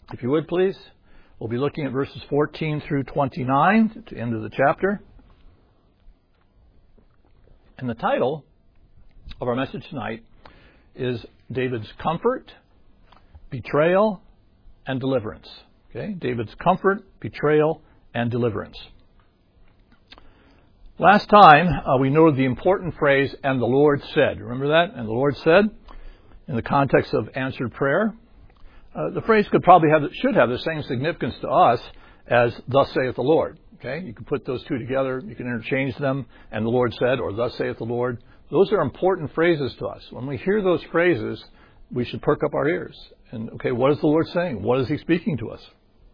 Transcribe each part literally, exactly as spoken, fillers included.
If you would, please. We'll be looking at verses fourteen through twenty-nine at the end of the chapter. And the title of our message tonight is David's Comfort, Betrayal, and Deliverance. Okay, David's Comfort, Betrayal, and Deliverance. Last time, uh, we noted the important phrase, "and the Lord said." Remember that? And the Lord said, in the context of answered prayer. Uh, the phrase could probably have, should have the same significance to us as "thus saith the Lord." Okay, you can put those two together, you can interchange them, "and the Lord said," or "thus saith the Lord." Those are important phrases to us. When we hear those phrases, we should perk up our ears. And, okay, what is the Lord saying? What is He speaking to us?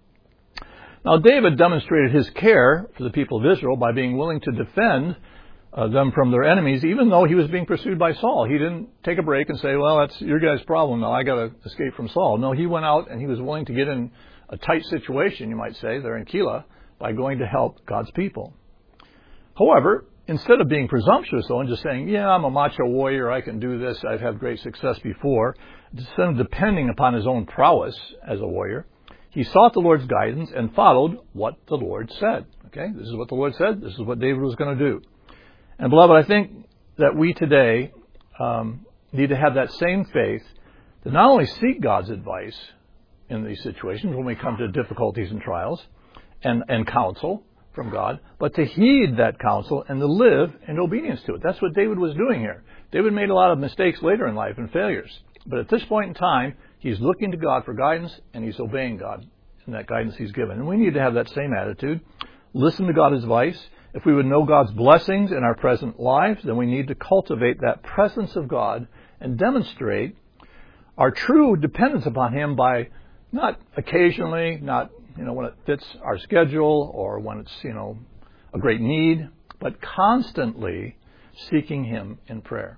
Now, David demonstrated his care for the people of Israel by being willing to defend uh, them from their enemies, even though he was being pursued by Saul. He didn't take a break and say, well, that's your guys' problem. Now I got to escape from Saul. No, he went out and he was willing to get in a tight situation, you might say, there in Keilah, by going to help God's people. However, instead of being presumptuous, though, and just saying, yeah, I'm a macho warrior, I can do this, I've had great success before, instead of depending upon his own prowess as a warrior, he sought the Lord's guidance and followed what the Lord said. Okay, this is what the Lord said. This is what David was going to do. And beloved, I think that we today um, need to have that same faith to not only seek God's advice in these situations when we come to difficulties and trials and, and counsel from God, but to heed that counsel and to live in obedience to it. That's what David was doing here. David made a lot of mistakes later in life and failures. But at this point in time, he's looking to God for guidance, and he's obeying God in that guidance he's given. And we need to have that same attitude. Listen to God's advice. If we would know God's blessings in our present lives, then we need to cultivate that presence of God and demonstrate our true dependence upon Him by not occasionally, not you know when it fits our schedule or when it's you know a great need, but constantly seeking Him in prayer.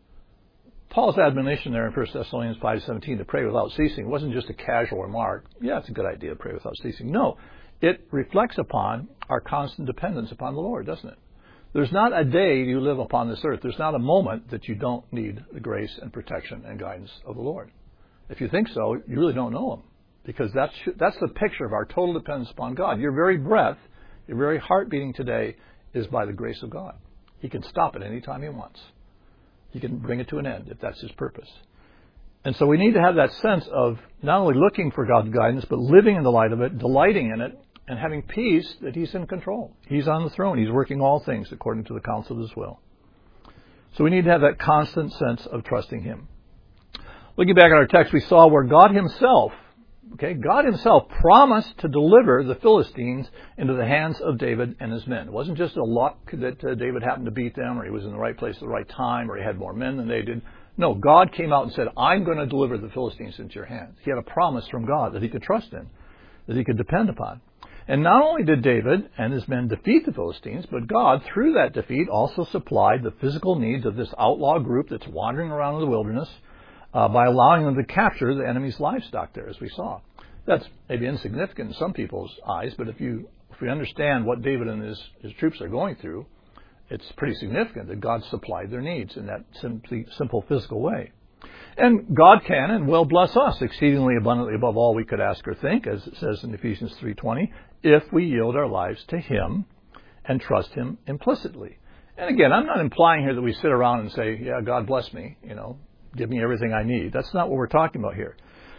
Paul's admonition there in First Thessalonians five seventeen to pray without ceasing wasn't just a casual remark. Yeah, it's a good idea to pray without ceasing. No, it reflects upon our constant dependence upon the Lord, doesn't it? There's not a day you live upon this earth. There's not a moment that you don't need the grace and protection and guidance of the Lord. If you think so, you really don't know Him, because that's that's the picture of our total dependence upon God. Your very breath, your very heart beating today is by the grace of God. He can stop it any time He wants. He can bring it to an end if that's His purpose. And so we need to have that sense of not only looking for God's guidance, but living in the light of it, delighting in it, and having peace that He's in control. He's on the throne. He's working all things according to the counsel of His will. So we need to have that constant sense of trusting Him. Looking back at our text, we saw where God Himself, okay, God Himself promised to deliver the Philistines into the hands of David and his men. It wasn't just a luck that uh, David happened to beat them, or he was in the right place at the right time, or he had more men than they did. No, God came out and said, I'm going to deliver the Philistines into your hands. He had a promise from God that he could trust in, that he could depend upon. And not only did David and his men defeat the Philistines, but God, through that defeat, also supplied the physical needs of this outlaw group that's wandering around in the wilderness uh, by allowing them to capture the enemy's livestock there, as we saw. That's maybe insignificant in some people's eyes, but if you if we understand what David and his, his troops are going through, it's pretty significant that God supplied their needs in that simply, simple physical way. And God can and will bless us exceedingly abundantly above all we could ask or think, as it says in Ephesians three twenty, if we yield our lives to Him and trust Him implicitly. And again, I'm not implying here that we sit around and say, yeah, God bless me, you know, give me everything I need. That's not what we're talking about here.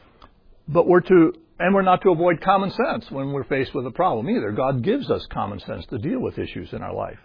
But we're to, and we're not to avoid common sense when we're faced with a problem either. God gives us common sense to deal with issues in our life.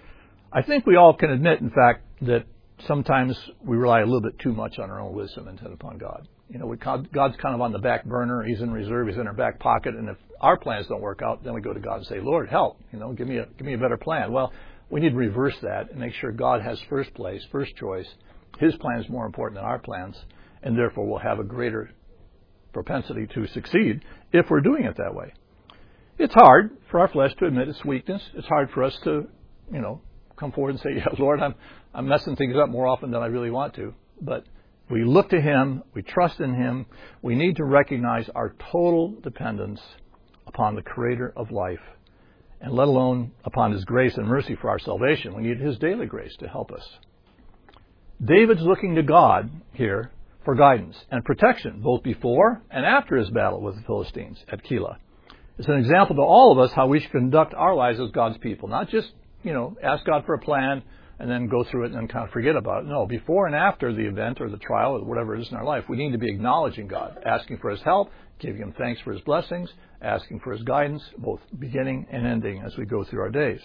I think we all can admit, in fact, that sometimes we rely a little bit too much on our own wisdom instead upon God. You know, we, God's kind of on the back burner. He's in reserve. He's in our back pocket. And if our plans don't work out, then we go to God and say, Lord, help. You know, give me a give me a better plan. Well, we need to reverse that and make sure God has first place, first choice. His plan is more important than our plans, and therefore we'll have a greater propensity to succeed if we're doing it that way. It's hard for our flesh to admit its weakness. It's hard for us to, you know, come forward and say, yeah, Lord, I'm I'm messing things up more often than I really want to. But we look to Him, we trust in Him. We need to recognize our total dependence upon the Creator of life, and let alone upon His grace and mercy for our salvation. We need His daily grace to help us. David's looking to God here for guidance and protection, both before and after his battle with the Philistines at Keilah. It's an example to all of us how we should conduct our lives as God's people, not just, you know, ask God for a plan and then go through it and then kind of forget about it. No, before and after the event or the trial or whatever it is in our life, we need to be acknowledging God, asking for his help, giving him thanks for his blessings, asking for his guidance, both beginning and ending as we go through our days.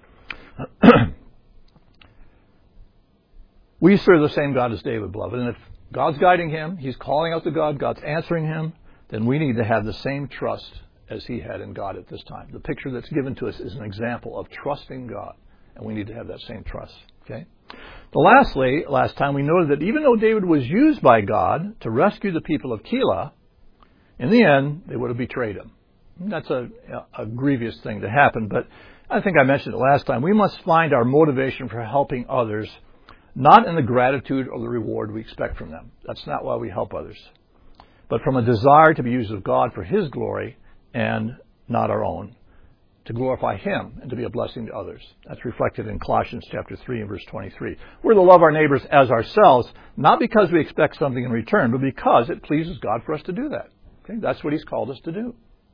We serve the same God as David, beloved, and if God's guiding him, he's calling out to God, God's answering him, then we need to have the same trust as he had in God at this time. The picture that's given to us is an example of trusting God, and we need to have that same trust. Okay. But lastly, last time we noted that even though David was used by God to rescue the people of Keilah, in the end, they would have betrayed him. That's a, a grievous thing to happen, but I think I mentioned it last time. We must find our motivation for helping others not in the gratitude or the reward we expect from them. That's not why we help others, but from a desire to be used of God for his glory and not our own, to glorify him and to be a blessing to others. That's reflected in Colossians chapter three and verse twenty-three. We're to love our neighbors as ourselves, not because we expect something in return, but because it pleases God for us to do that. Okay? That's what he's called us to do.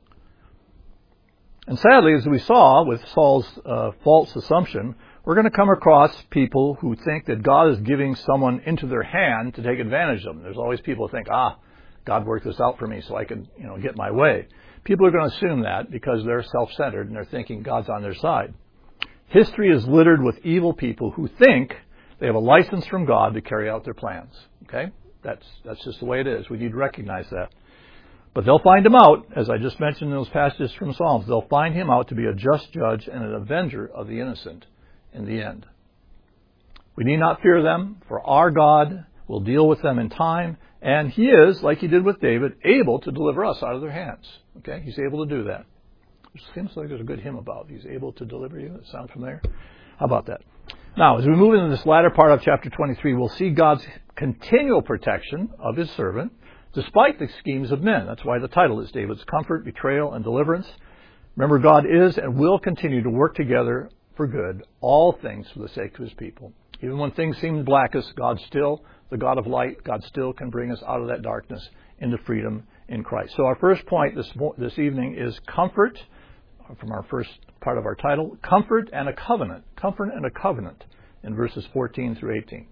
And sadly, as we saw with Saul's uh, false assumption, we're going to come across people who think that God is giving someone into their hand to take advantage of them. There's always people who think, ah, God worked this out for me so I can, you know, get my way. People are going to assume that because they're self-centered and they're thinking God's on their side. History is littered with evil people who think they have a license from God to carry out their plans. Okay? That's, that's just the way it is. We need to recognize that. But they'll find him out, as I just mentioned in those passages from Psalms, they'll find him out to be a just judge and an avenger of the innocent in the end. We need not fear them, for our God will deal with them in time, and he is, like he did with David, able to deliver us out of their hands. Okay? He's able to do that. It seems like there's a good hymn about it. He's able to deliver you. That sound familiar? How about that? Now, as we move into this latter part of chapter twenty-three, we'll see God's continual protection of his servant, despite the schemes of men. That's why the title is David's Comfort, Betrayal, and Deliverance. Remember, God is and will continue to work together for good, all things for the sake of his people. Even when things seem blackest, God's still the God of light. God still can bring us out of that darkness into freedom in Christ. So our first point this, this evening is comfort, from our first part of our title, comfort and a covenant. Comfort and a covenant in verses fourteen through eighteen.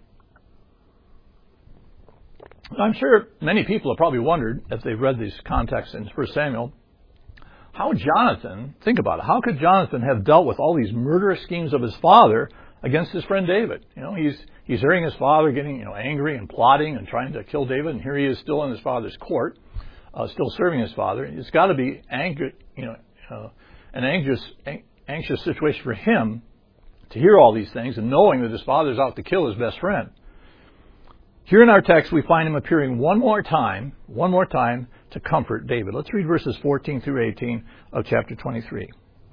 I'm sure many people have probably wondered, as they've read these contexts in First Samuel, how Jonathan, think about it, how could Jonathan have dealt with all these murderous schemes of his father against his friend David? You know, he's he's hearing his father getting, you know, angry and plotting and trying to kill David, and here he is still in his father's court, uh, still serving his father. It's got to be angry, you know, uh, an anxious anxious situation for him to hear all these things and knowing that his father's out to kill his best friend. Here in our text, we find him appearing one more time, one more time to comfort David. Let's read verses fourteen through eighteen of chapter twenty-three.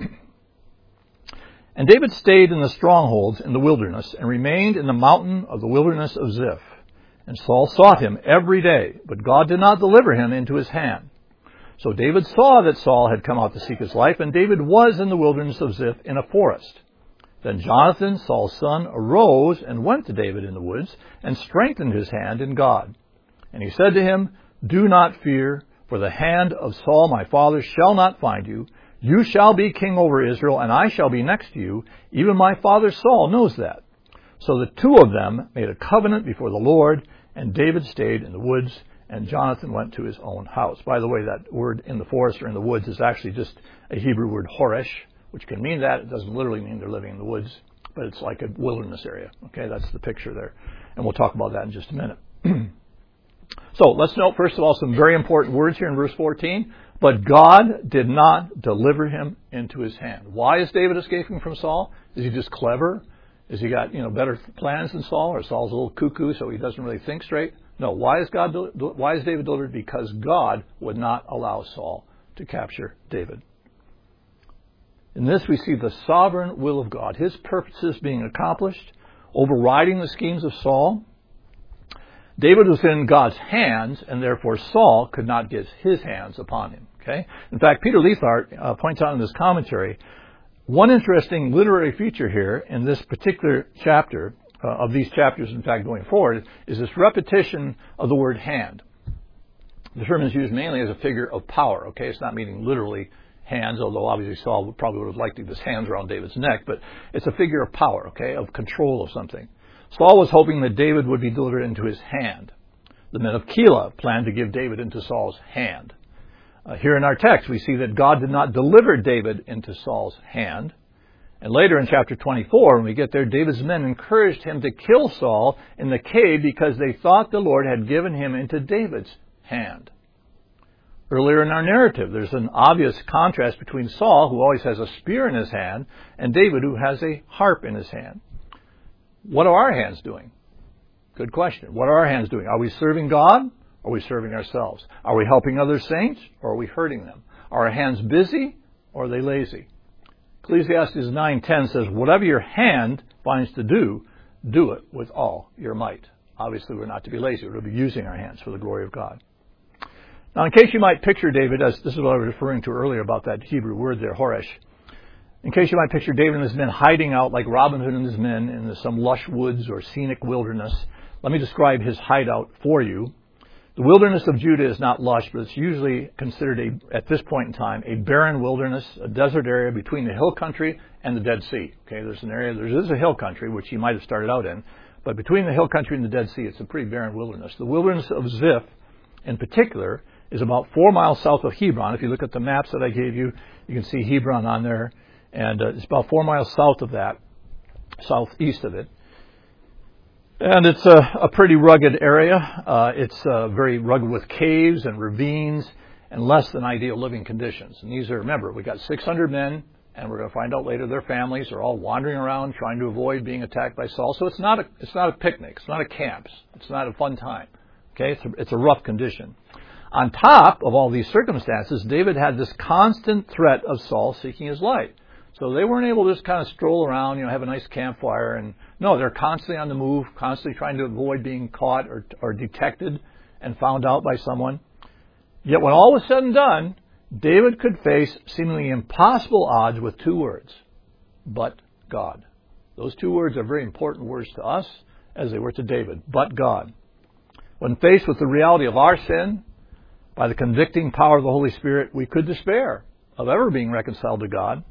And David stayed in the strongholds in the wilderness and remained in the mountain of the wilderness of Ziph. And Saul sought him every day, but God did not deliver him into his hand. So David saw that Saul had come out to seek his life, and David was in the wilderness of Ziph in a forest. Then Jonathan, Saul's son, arose and went to David in the woods and strengthened his hand in God. And he said to him, Do not fear, for the hand of Saul my father shall not find you. You shall be king over Israel, and I shall be next to you. Even my father Saul knows that. So the two of them made a covenant before the Lord, and David stayed in the woods, and Jonathan went to his own house. By the way, that word in the forest or in the woods is actually just a Hebrew word, horesh, which can mean that. It doesn't literally mean they're living in the woods, but it's like a wilderness area. Okay, that's the picture there. And we'll talk about that in just a minute. So let's note, first of all, some very important words here in verse fourteen. But God did not deliver him into his hand. Why is David escaping from Saul? Is he just clever? Is he got, you know, better plans than Saul? Or Saul's a little cuckoo, so he doesn't really think straight? No. Why is God? Why is David delivered? Because God would not allow Saul to capture David. In this, we see the sovereign will of God, his purposes being accomplished, overriding the schemes of Saul. David was in God's hands, and therefore Saul could not get his hands upon him. Okay? In fact, Peter Leithart uh, points out in his commentary, one interesting literary feature here in this particular chapter uh, of these chapters, in fact, going forward, is this repetition of the word hand. The term is used mainly as a figure of power, okay? It's not meaning literally hands, although obviously Saul would probably would have liked to get his hands around David's neck, but it's a figure of power, okay, of control of something. Saul was hoping that David would be delivered into his hand. The men of Keilah planned to give David into Saul's hand. Uh, here in our text, we see that God did not deliver David into Saul's hand. And later in chapter twenty-four, when we get there, David's men encouraged him to kill Saul in the cave because they thought the Lord had given him into David's hand. Earlier in our narrative, there's an obvious contrast between Saul, who always has a spear in his hand, and David, who has a harp in his hand. What are our hands doing? Good question. What are our hands doing? Are we serving God, or are we serving ourselves? Are we helping other saints, or are we hurting them? Are our hands busy, or are they lazy? Ecclesiastes nine ten says, whatever your hand finds to do, do it with all your might. Obviously, we're not to be lazy. We're to be using our hands for the glory of God. Now, in case you might picture David, as this is what I was referring to earlier about that Hebrew word there, Horesh. In case you might picture David and his men hiding out like Robin Hood and his men in some lush woods or scenic wilderness, let me describe his hideout for you. The wilderness of Judah is not lush, but it's usually considered, a, at this point in time, a barren wilderness, a desert area between the hill country and the Dead Sea. Okay, there's an area, there is a hill country, which he might have started out in, but between the hill country and the Dead Sea, it's a pretty barren wilderness. The wilderness of Ziph, in particular, is about four miles south of Hebron. If you look at the maps that I gave you, you can see Hebron on there, and uh, it's about four miles south of that, southeast of it. And it's a, a pretty rugged area. Uh, it's uh, very rugged with caves and ravines and less than ideal living conditions. And these are, remember, we got six hundred men, and we're going to find out later their families are all wandering around trying to avoid being attacked by Saul. So it's not a, it's not a picnic. It's not a camp. It's not a fun time. Okay, it's a, it's a rough condition. On top of all these circumstances, David had this constant threat of Saul seeking his life. So they weren't able to just kind of stroll around, you know, have a nice campfire. And no, they're constantly on the move, constantly trying to avoid being caught or, or detected and found out by someone. Yet when all was said and done, David could face seemingly impossible odds with two words, but God. Those two words are very important words to us as they were to David, but God. When faced with the reality of our sin, by the convicting power of the Holy Spirit, we could despair of ever being reconciled to God.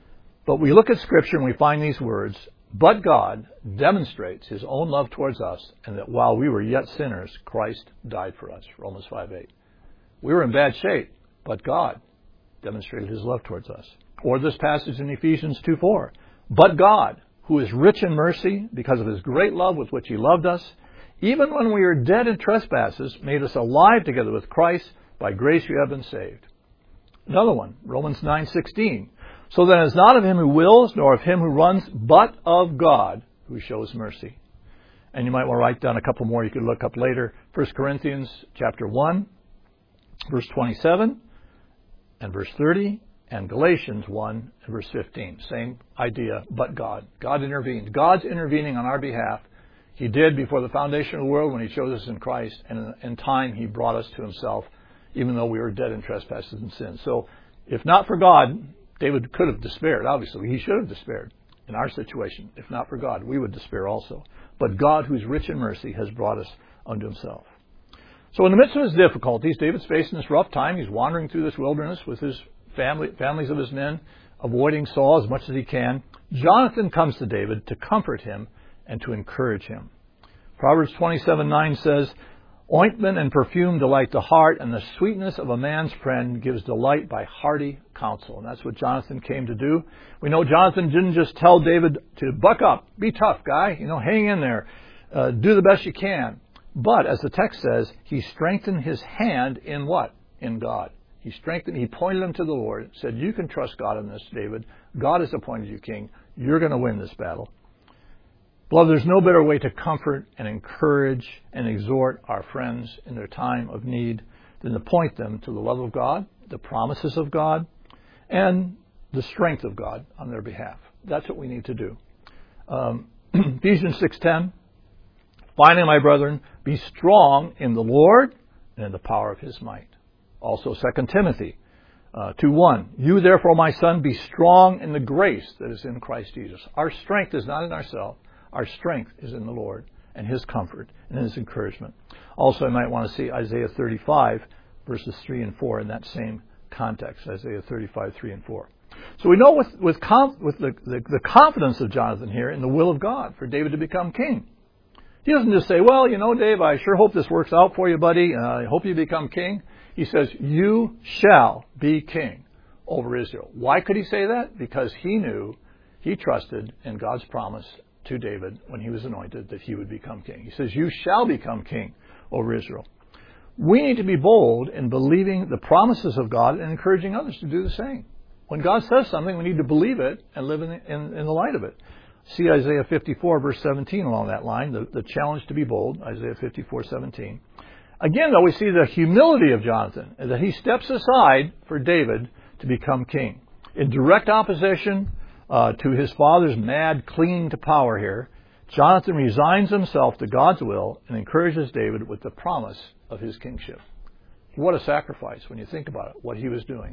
But we look at Scripture and we find these words, but God demonstrates His own love towards us, and that while we were yet sinners, Christ died for us. Romans five eight. We were in bad shape, but God demonstrated His love towards us. Or this passage in Ephesians two four. But God, who is rich in mercy, because of His great love with which He loved us, even when we were dead in trespasses, made us alive together with Christ. By grace you have been saved. Another one, Romans nine sixteen. So then it's not of him who wills, nor of him who runs, but of God who shows mercy. And you might want to write down a couple more you could look up later. First Corinthians chapter one, verse twenty-seven, and verse thirty, and Galatians one, and verse fifteen. Same idea, but God. God intervened. God's intervening on our behalf. He did before the foundation of the world when He chose us in Christ, and in time He brought us to Himself, even though we were dead in trespasses and sins. So, if not for God, David could have despaired. Obviously, he should have despaired in our situation. If not for God, we would despair also. But God, who's rich in mercy, has brought us unto Himself. So in the midst of his difficulties, David's facing this rough time. He's wandering through this wilderness with his family, families of his men, avoiding Saul as much as he can. Jonathan comes to David to comfort him and to encourage him. Proverbs twenty-seven nine says, ointment and perfume delight the heart, and the sweetness of a man's friend gives delight by hearty counsel. And that's what Jonathan came to do. We know Jonathan didn't just tell David to buck up, be tough, guy, you know, hang in there, uh, do the best you can. But, as the text says, he strengthened his hand in what? In God. He strengthened, he pointed him to the Lord, said, you can trust God in this, David. God has appointed you king. You're going to win this battle. Beloved, there's no better way to comfort and encourage and exhort our friends in their time of need than to point them to the love of God, the promises of God, and the strength of God on their behalf. That's what we need to do. Um, Ephesians six ten, finally, my brethren, be strong in the Lord and in the power of His might. Also, Second Timothy uh, two one, you therefore, my son, be strong in the grace that is in Christ Jesus. Our strength is not in ourselves. Our strength is in the Lord and His comfort and His encouragement. Also, I might want to see Isaiah thirty-five, verses three and four in that same context, Isaiah thirty-five, three and four. So we know with, with, conf, with the, the, the confidence of Jonathan here in the will of God for David to become king. He doesn't just say, well, you know, Dave, I sure hope this works out for you, buddy. Uh, I hope you become king. He says, you shall be king over Israel. Why could he say that? Because he knew, he trusted in God's promise to David when he was anointed that he would become king. He says, you shall become king over Israel. We need to be bold in believing the promises of God and encouraging others to do the same. When God says something, we need to believe it and live in the, in, in the light of it. See Isaiah fifty-four, verse seventeen along that line, the, the challenge to be bold, Isaiah fifty-four, seventeen. Again, though, we see the humility of Jonathan, that he steps aside for David to become king. In direct opposition uh, to his father's mad clinging to power here, Jonathan resigns himself to God's will and encourages David with the promise of his kingship. What a sacrifice when you think about it, what he was doing.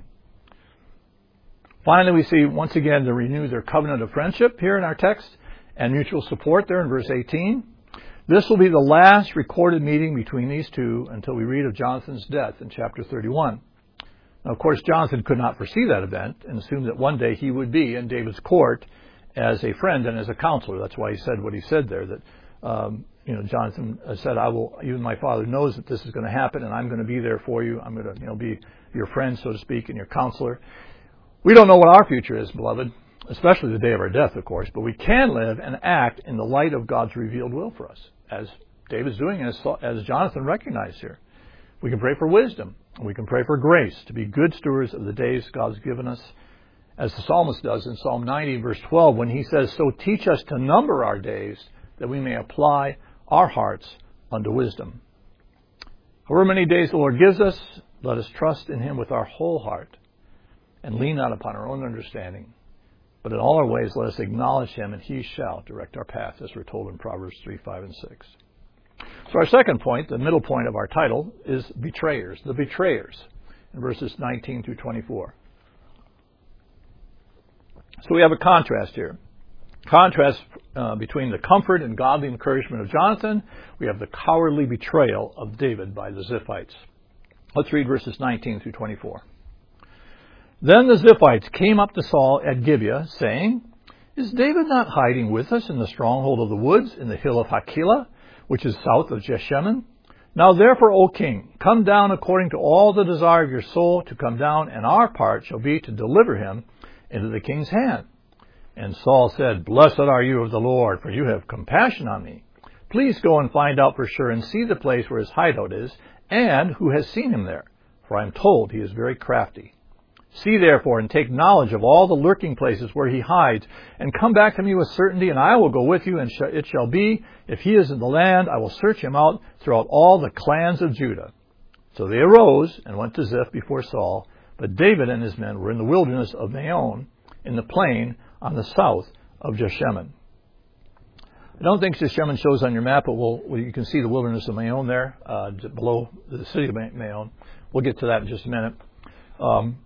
Finally, we see once again to renew their covenant of friendship here in our text and mutual support there in verse eighteen. This will be the last recorded meeting between these two until we read of Jonathan's death in chapter thirty-one. Now, of course, Jonathan could not foresee that event and assumed that one day he would be in David's court as a friend and as a counselor. That's why he said what he said there, that um, you know, Jonathan said, I will, even my father knows that this is going to happen and I'm going to be there for you. I'm going to, you know, be your friend, so to speak, and your counselor. We don't know what our future is, beloved, especially the day of our death, of course, but we can live and act in the light of God's revealed will for us, as David's doing, as, as Jonathan recognized here. We can pray for wisdom, and we can pray for grace to be good stewards of the days God's given us, as the psalmist does in Psalm ninety, verse twelve, when he says, so teach us to number our days, that we may apply our hearts unto wisdom. However many days the Lord gives us, let us trust in Him with our whole heart, and lean not upon our own understanding. But in all our ways let us acknowledge Him, and He shall direct our path, as we're told in Proverbs three, five, and six. So our second point, the middle point of our title, is betrayers, the betrayers, in verses nineteen through twenty-four. So we have a contrast here. Contrast uh, between the comfort and godly encouragement of Jonathan. We have the cowardly betrayal of David by the Ziphites. Let's read verses nineteen through twenty-four. Then the Ziphites came up to Saul at Gibeah, saying, is David not hiding with us in the stronghold of the woods, in the hill of Hachilah, which is south of Jeshimon? Now therefore, O king, come down according to all the desire of your soul to come down, and our part shall be to deliver him into the king's hand. And Saul said, blessed are you of the Lord, for you have compassion on me. Please go and find out for sure, and see the place where his hideout is, and who has seen him there, for I am told he is very crafty. See therefore, and take knowledge of all the lurking places where he hides, and come back to me with certainty, and I will go with you, and sh- it shall be, if he is in the land, I will search him out throughout all the clans of Judah. So they arose and went to Ziph before Saul, but David and his men were in the wilderness of Maon, in the plain on the south of Jeshimon. I don't think Jeshimon shows on your map, but we'll, well, you can see the wilderness of Maon there, uh, below the city of Maon. We'll get to that in just a minute. Um,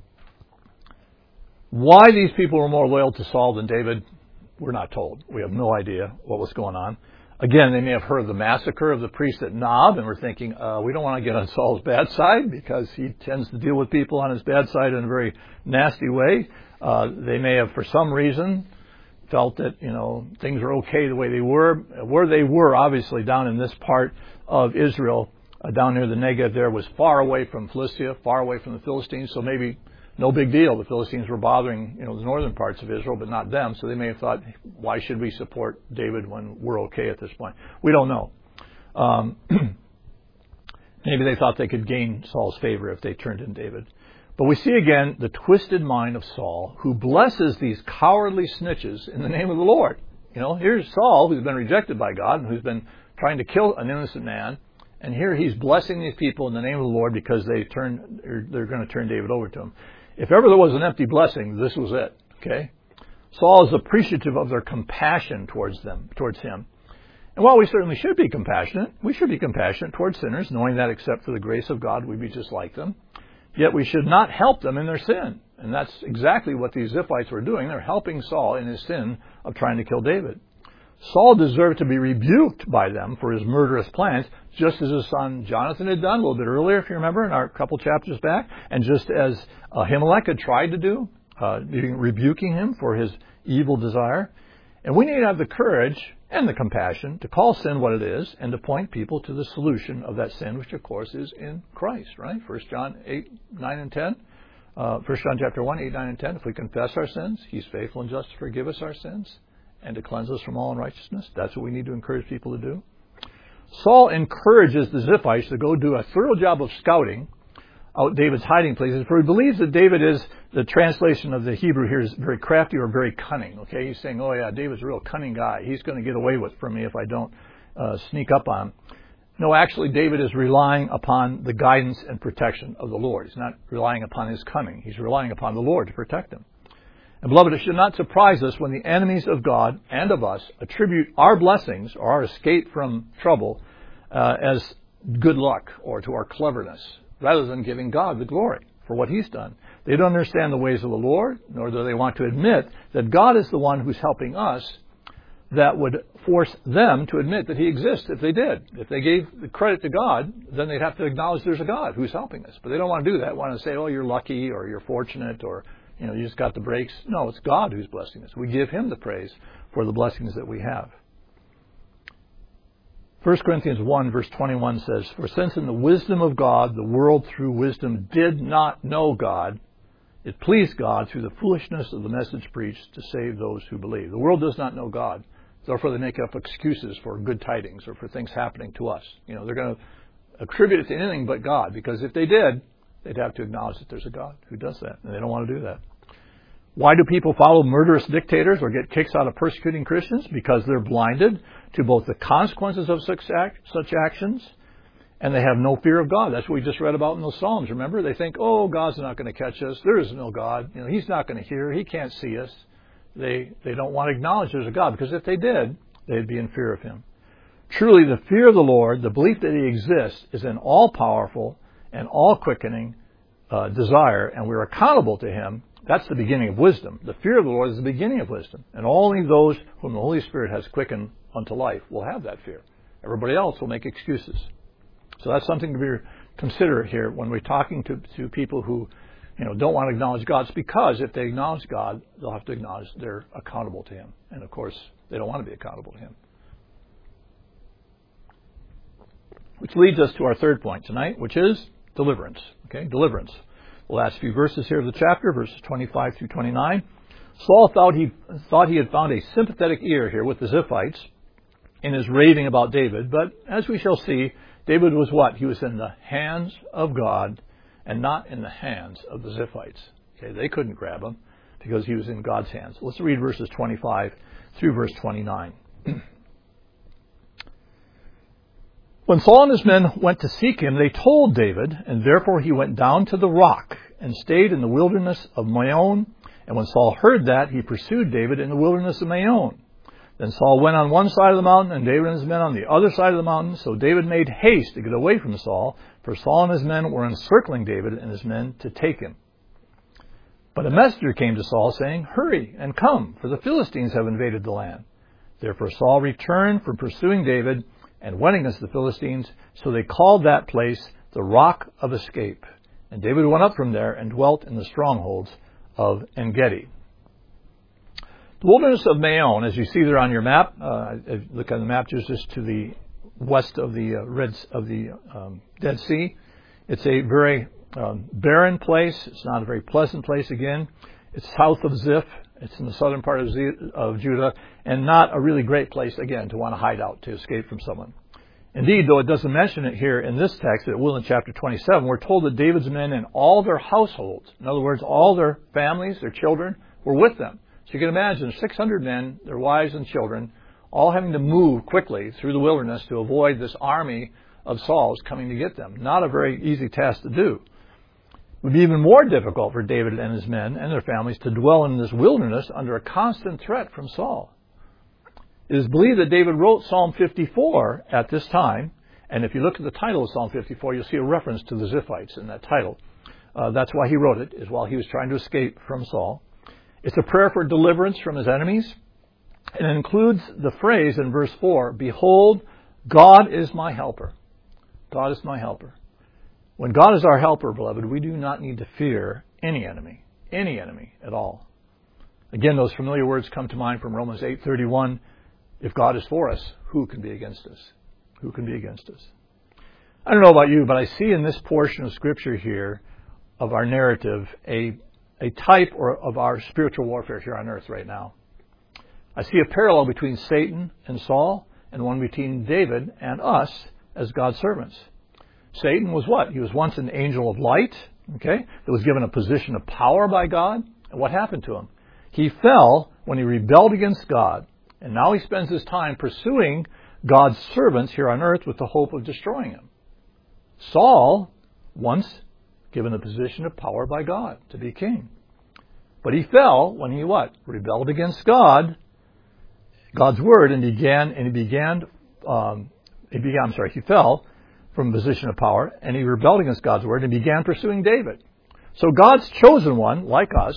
Why these people were more loyal to Saul than David, we're not told. We have no idea what was going on. Again, they may have heard of the massacre of the priest at Nob, and were thinking, uh, we don't want to get on Saul's bad side, because he tends to deal with people on his bad side in a very nasty way. Uh, they may have, for some reason, felt that, you know, things were okay the way they were. Where they were, obviously, down in this part of Israel, uh, down near the Negev there, was far away from Philistia, far away from the Philistines, so maybe no big deal. The Philistines were bothering, you know, the northern parts of Israel, but not them. So they may have thought, why should we support David when we're okay at this point? We don't know. Um, maybe they thought they could gain Saul's favor if they turned in David. But we see again the twisted mind of Saul, who blesses these cowardly snitches in the name of the Lord. You know, here's Saul, who's been rejected by God and who's been trying to kill an innocent man. And here he's blessing these people in the name of the Lord because they turn, they're going to turn David over to him. If ever there was an empty blessing, this was it. Okay, Saul is appreciative of their compassion towards them, towards him. And while we certainly should be compassionate, we should be compassionate towards sinners, knowing that except for the grace of God, we'd be just like them. Yet we should not help them in their sin. And that's exactly what these Ziphites were doing. They're helping Saul in his sin of trying to kill David. Saul deserved to be rebuked by them for his murderous plans, just as his son Jonathan had done a little bit earlier, if you remember, in our couple chapters back, and just as Ahimelech had tried to do, uh, rebuking him for his evil desire. And we need to have the courage and the compassion to call sin what it is and to point people to the solution of that sin, which of course is in Christ, right? First John eight, nine, and ten. Uh, First John chapter one, eight, nine, and ten. If we confess our sins, He's faithful and just to forgive us our sins and to cleanse us from all unrighteousness. That's what we need to encourage people to do. Saul encourages the Ziphites to go do a thorough job of scouting out David's hiding places, for he believes that David is, the translation of the Hebrew here is very crafty or very cunning. Okay, he's saying, oh yeah, David's a real cunning guy. He's going to get away with from me if I don't uh, sneak up on him. No, actually, David is relying upon the guidance and protection of the Lord. He's not relying upon his cunning. He's relying upon the Lord to protect him. And beloved, it should not surprise us when the enemies of God and of us attribute our blessings or our escape from trouble uh, as good luck or to our cleverness, rather than giving God the glory for what He's done. They don't understand the ways of the Lord, nor do they want to admit that God is the one who's helping us. That would force them to admit that He exists if they did. If they gave the credit to God, then they'd have to acknowledge there's a God who's helping us. But they don't want to do that. They want to say, oh, you're lucky, or you're fortunate, or you know, you just got the breaks. No, it's God who's blessing us. We give Him the praise for the blessings that we have. First Corinthians one, verse twenty-one says, for since in the wisdom of God, the world through wisdom did not know God, it pleased God through the foolishness of the message preached to save those who believe. The world does not know God. Therefore, they make up excuses for good tidings or for things happening to us. You know, they're going to attribute it to anything but God, because if they did, they'd have to acknowledge that there's a God who does that, and they don't want to do that. Why do people follow murderous dictators or get kicks out of persecuting Christians? Because they're blinded to both the consequences of such, act, such actions, and they have no fear of God. That's what we just read about in the Psalms. Remember, they think, oh, God's not going to catch us. There is no God. You know, He's not going to hear. He can't see us. They they don't want to acknowledge there's a God, because if they did, they'd be in fear of Him. Truly, the fear of the Lord, the belief that He exists, is an all-powerful and all-quickening uh, desire, and we're accountable to Him. That's the beginning of wisdom. The fear of the Lord is the beginning of wisdom. And only those whom the Holy Spirit has quickened unto life will have that fear. Everybody else will make excuses. So that's something to be consider here when we're talking to, to people who, you know, don't want to acknowledge God. It's because if they acknowledge God, they'll have to acknowledge they're accountable to Him. And of course, they don't want to be accountable to Him. Which leads us to our third point tonight, which is deliverance. Okay, deliverance. The last few verses here of the chapter, verses twenty-five through twenty-nine. Saul thought he thought he had found a sympathetic ear here with the Ziphites in his raving about David, but as we shall see, David was what? He was in the hands of God and not in the hands of the Ziphites. Okay, they couldn't grab him because he was in God's hands. Let's read verses twenty-five through verse twenty-nine. When Saul and his men went to seek him, they told David, and therefore he went down to the rock and stayed in the wilderness of Maon. And when Saul heard that, he pursued David in the wilderness of Maon. Then Saul went on one side of the mountain, and David and his men on the other side of the mountain. So David made haste to get away from Saul, for Saul and his men were encircling David and his men to take him. But a messenger came to Saul, saying, hurry and come, for the Philistines have invaded the land. Therefore Saul returned from pursuing David and went against the Philistines, so they called that place the Rock of Escape. And David went up from there and dwelt in the strongholds of En-Gedi. The wilderness of Maon, as you see there on your map, uh, look on the map just to the west of the uh, Red of the um, Dead Sea. It's a very um, barren place. It's not a very pleasant place. Again, it's south of Ziph. It's in the southern part of, Z- of Judah, and not a really great place, again, to want to hide out, to escape from someone. Indeed, though it doesn't mention it here in this text, it will in chapter twenty-seven, we're told that David's men and all their households, in other words, all their families, their children, were with them. So you can imagine six hundred men, their wives and children, all having to move quickly through the wilderness to avoid this army of Saul's coming to get them. Not a very easy task to do. It would be even more difficult for David and his men and their families to dwell in this wilderness under a constant threat from Saul. It is believed that David wrote Psalm fifty-four at this time, and if you look at the title of Psalm fifty-four, you'll see a reference to the Ziphites in that title. Uh, that's why he wrote it, is while he was trying to escape from Saul. It's a prayer for deliverance from his enemies, And it includes the phrase in verse four, behold, God is my helper. God is my helper. When God is our helper, beloved, we do not need to fear any enemy, any enemy at all. Again, those familiar words come to mind from Romans eight thirty-one. If God is for us, who can be against us? Who can be against us? I don't know about you, but I see in this portion of Scripture here of our narrative a, a type or of our spiritual warfare here on earth right now. I see a parallel between Satan and Saul and one between David and us as God's servants. Satan was what? He was once an angel of light, okay, that was given a position of power by God. And what happened to him? He fell when he rebelled against God, and now he spends his time pursuing God's servants here on earth with the hope of destroying him. Saul, once given a position of power by God to be king. But he fell when he what? Rebelled against God, God's word, and began, and he began, um, he began, I'm sorry, he fell from a position of power, and he rebelled against God's word and began pursuing David. So God's chosen one, like us,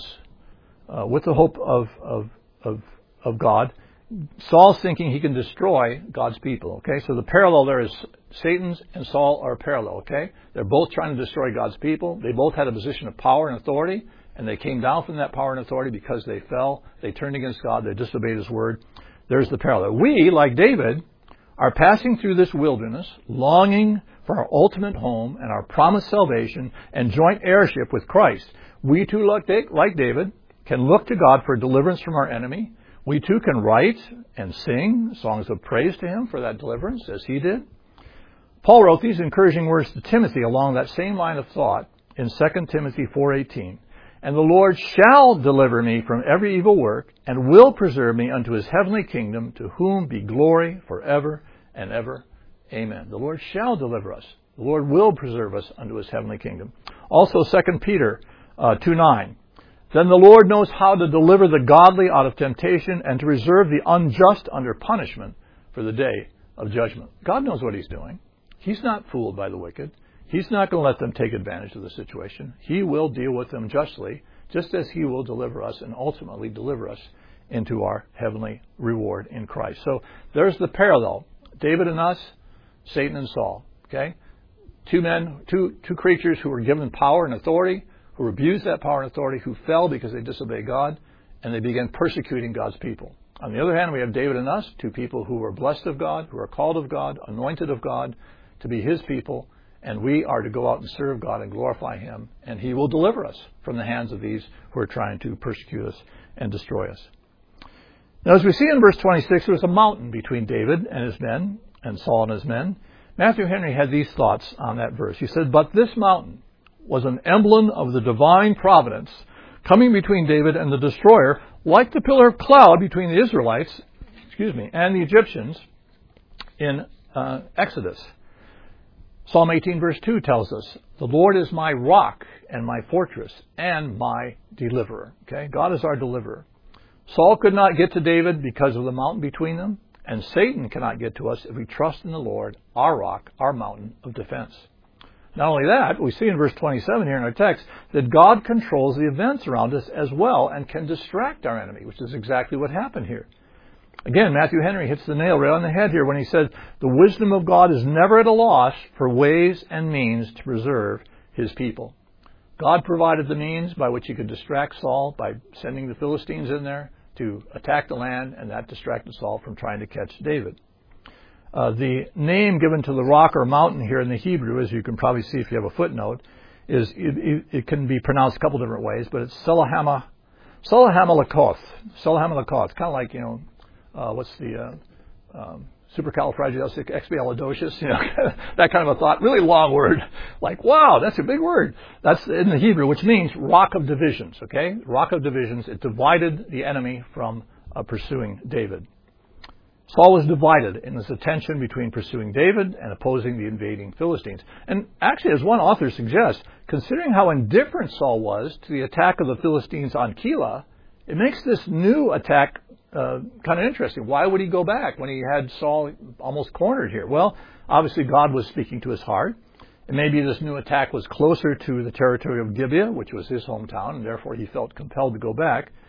uh, with the hope of, of, of, of God, Saul's thinking he can destroy God's people, okay? So the parallel there is Satan's and Saul are parallel, okay? They're both trying to destroy God's people. They both had a position of power and authority, and they came down from that power and authority because they fell. They turned against God. They disobeyed His word. There's the parallel. We, like David, are passing through this wilderness, longing for our ultimate home and our promised salvation and joint heirship with Christ. We too, like David, can look to God for deliverance from our enemy. We too can write and sing songs of praise to Him for that deliverance, as he did. Paul wrote these encouraging words to Timothy along that same line of thought in Second Timothy four eighteen. And the Lord shall deliver me from every evil work, and will preserve me unto His heavenly kingdom, to whom be glory forever and ever. Amen. The Lord shall deliver us. The Lord will preserve us unto His heavenly kingdom. Also, Second Peter uh, two nine. Then the Lord knows how to deliver the godly out of temptation, and to reserve the unjust under punishment for the day of judgment. God knows what He's doing. He's not fooled by the wicked. He's not going to let them take advantage of the situation. He will deal with them justly, just as He will deliver us and ultimately deliver us into our heavenly reward in Christ. So there's the parallel. David and us, Satan and Saul. Okay? Two men, two, two creatures who were given power and authority, who abused that power and authority, who fell because they disobeyed God, and they began persecuting God's people. On the other hand, we have David and us, two people who are blessed of God, who are called of God, anointed of God, to be His people, and we are to go out and serve God and glorify Him, and He will deliver us from the hands of these who are trying to persecute us and destroy us. Now, as we see in verse twenty-six, there was a mountain between David and his men, and Saul and his men. Matthew Henry had these thoughts on that verse. He said, but this mountain was an emblem of the divine providence coming between David and the destroyer, like the pillar of cloud between the Israelites, excuse me, and the Egyptians in uh, Exodus. Psalm eighteen verse two tells us, the Lord is my rock and my fortress and my deliverer. Okay, God is our deliverer. Saul could not get to David because of the mountain between them, and Satan cannot get to us if we trust in the Lord, our rock, our mountain of defense. Not only that, we see in verse twenty-seven here in our text that God controls the events around us as well and can distract our enemy, which is exactly what happened here. Again, Matthew Henry hits the nail right on the head here when he says, the wisdom of God is never at a loss for ways and means to preserve His people. God provided the means by which He could distract Saul by sending the Philistines in there to attack the land, and that distracted Saul from trying to catch David. Uh, the name given to the rock or mountain here in the Hebrew, as you can probably see if you have a footnote, is it, it, it can be pronounced a couple different ways, but it's Selahama, Selahamalakoth. Selahamalakoth, kind of like, you know, uh, what's the uh, um, supercalifragilisticexpialidocious, you know, that kind of a thought. Really long word. Like, wow, that's a big word. That's in the Hebrew, which means rock of divisions, okay? Rock of divisions. It divided the enemy from uh, pursuing David. Saul was divided in his attention between pursuing David and opposing the invading Philistines. And actually, as one author suggests, considering how indifferent Saul was to the attack of the Philistines on Keilah, it makes this new attack uh, kind of interesting. Why would he go back when he had Saul almost cornered here? Well, obviously God was speaking to his heart. And maybe this new attack was closer to the territory of Gibeah, which was his hometown, and therefore he felt compelled to go back.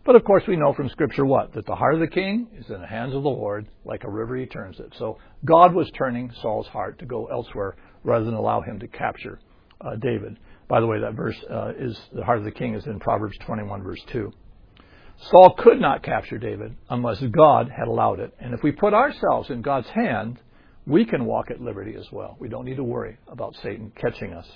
But of course we know from Scripture what? That the heart of the king is in the hands of the Lord, like a river he turns it. So God was turning Saul's heart to go elsewhere rather than allow him to capture uh, David. By the way, that verse uh, is, the heart of the king is in Proverbs twenty-one, verse two. Saul could not capture David unless God had allowed it. And if we put ourselves in God's hand, we can walk at liberty as well. We don't need to worry about Satan catching us.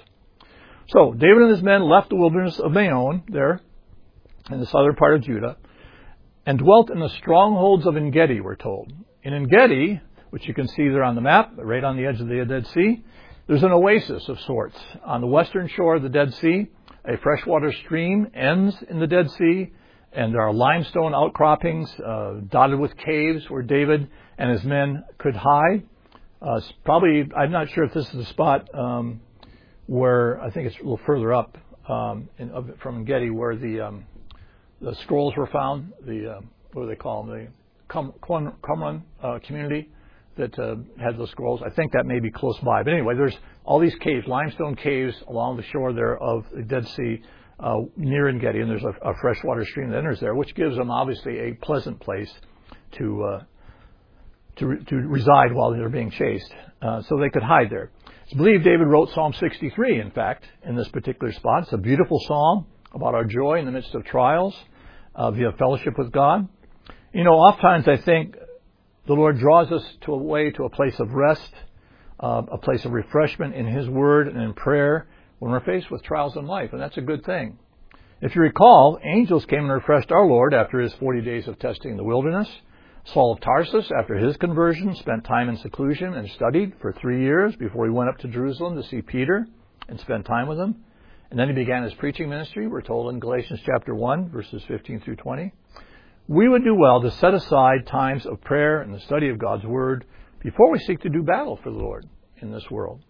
So David and his men left the wilderness of Maon there in the southern part of Judah and dwelt in the strongholds of En-gedi, we're told. In En-gedi, which you can see there on the map, right on the edge of the Dead Sea, there's an oasis of sorts. On the western shore of the Dead Sea, a freshwater stream ends in the Dead Sea, and there are limestone outcroppings uh, dotted with caves where David and his men could hide. Uh, probably, I'm not sure if this is the spot um, where, I think it's a little further up um, in, of, from En-gedi, where the um, the scrolls were found, the, uh, what do they call them, the Qum- Qum- Qumran uh, community that uh, had those scrolls. I think that may be close by. But anyway, there's all these caves, limestone caves along the shore there of the Dead Sea uh, near En-gedi, and there's a, a freshwater stream that enters there, which gives them obviously a pleasant place to uh, to, re- to reside while they're being chased, uh, so they could hide there. It's believed David wrote Psalm sixty-three, in fact, in this particular spot. It's a beautiful psalm about our joy in the midst of trials, uh, via fellowship with God. You know, oftentimes I think the Lord draws us to a way, to a place of rest, uh, a place of refreshment in His Word and in prayer when we're faced with trials in life, and that's a good thing. If you recall, angels came and refreshed our Lord after His forty days of testing in the wilderness. Saul of Tarsus, after his conversion, spent time in seclusion and studied for three years before he went up to Jerusalem to see Peter and spend time with him. And then he began his preaching ministry, we're told in Galatians chapter one, verses fifteen through twenty. We would do well to set aside times of prayer and the study of God's Word before we seek to do battle for the Lord in this world.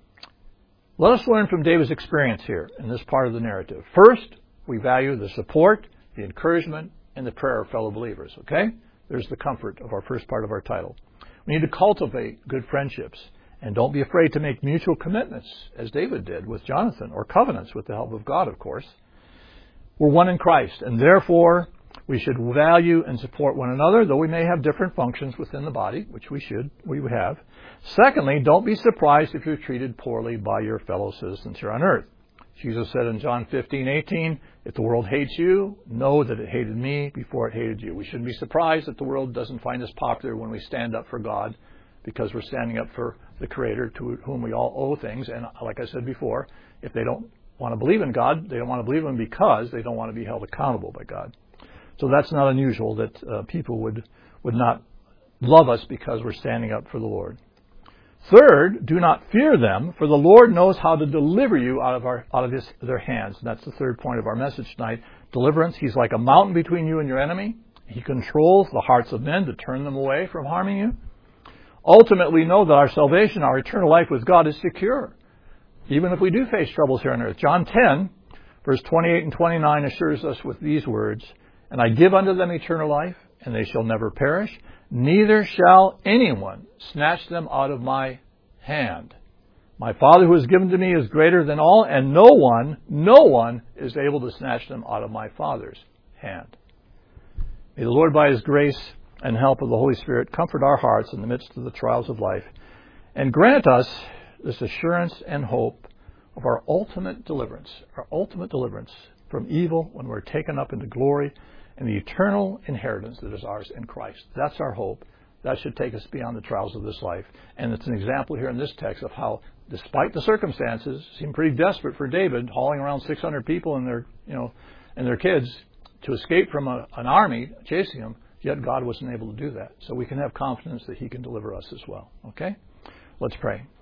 Let us learn from David's experience here in this part of the narrative. First, we value the support, the encouragement, and the prayer of fellow believers, okay? There's the comfort of our first part of our title. We need to cultivate good friendships, and don't be afraid to make mutual commitments, as David did with Jonathan, or covenants with the help of God, of course. We're one in Christ, and therefore we should value and support one another, though we may have different functions within the body, which we should, we would have. Secondly, don't be surprised if you're treated poorly by your fellow citizens here on earth. Jesus said in John fifteen eighteen, if the world hates you, know that it hated me before it hated you. We shouldn't be surprised that the world doesn't find us popular when we stand up for God, because we're standing up for the Creator to whom we all owe things. And like I said before, if they don't want to believe in God, they don't want to believe in Him because they don't want to be held accountable by God. So that's not unusual that uh, people would, would not love us because we're standing up for the Lord. Third, do not fear them, for the Lord knows how to deliver you out of our out of his, their hands. And that's the third point of our message tonight. Deliverance. He's like a mountain between you and your enemy. He controls the hearts of men to turn them away from harming you. Ultimately, know that our salvation, our eternal life with God is secure, even if we do face troubles here on earth. John ten, verse twenty-eight and twenty-nine assures us with these words, and I give unto them eternal life, and they shall never perish, neither shall anyone snatch them out of my hand. My Father who has given to me is greater than all, and no one, no one is able to snatch them out of my Father's hand. May the Lord, by His grace and help of the Holy Spirit, comfort our hearts in the midst of the trials of life, and grant us this assurance and hope of our ultimate deliverance, our ultimate deliverance from evil when we're taken up into glory, and the eternal inheritance that is ours in Christ. That's our hope. That should take us beyond the trials of this life. And it's an example here in this text of how, despite the circumstances, seemed pretty desperate for David, hauling around six hundred people and their, you know, and their kids to escape from a, an army chasing them. Yet God wasn't able to do that. So we can have confidence that He can deliver us as well. Okay? Let's pray.